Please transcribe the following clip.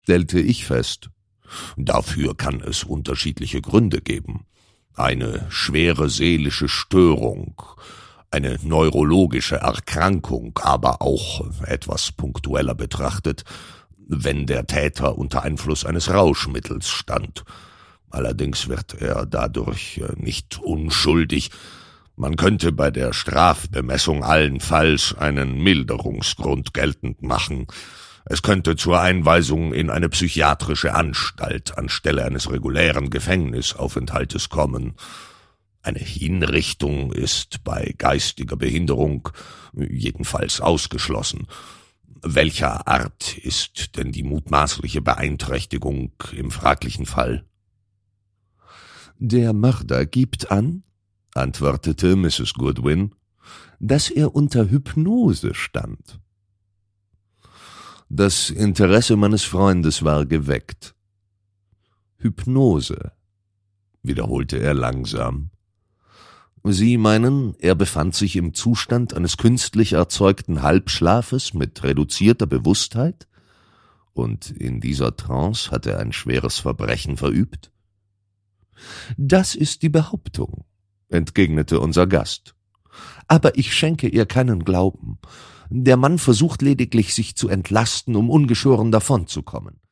stellte ich fest. Dafür kann es unterschiedliche Gründe geben. Eine schwere seelische Störung, eine neurologische Erkrankung, aber auch etwas punktueller betrachtet, wenn der Täter unter Einfluss eines Rauschmittels stand. Allerdings wird er dadurch nicht unschuldig. Man könnte bei der Strafbemessung allenfalls einen Milderungsgrund geltend machen. Es könnte zur Einweisung in eine psychiatrische Anstalt anstelle eines regulären Gefängnisaufenthaltes kommen. Eine Hinrichtung ist bei geistiger Behinderung jedenfalls ausgeschlossen. Welcher Art ist denn die mutmaßliche Beeinträchtigung im fraglichen Fall? Der Mörder gibt an, antwortete Mrs. Goodwin, dass er unter Hypnose stand. Das Interesse meines Freundes war geweckt. Hypnose, wiederholte er langsam. Sie meinen, er befand sich im Zustand eines künstlich erzeugten Halbschlafes mit reduzierter Bewusstheit? Und in dieser Trance hat er ein schweres Verbrechen verübt? Das ist die Behauptung, entgegnete unser Gast. Aber ich schenke ihr keinen Glauben. Der Mann versucht lediglich, sich zu entlasten, um ungeschoren davonzukommen.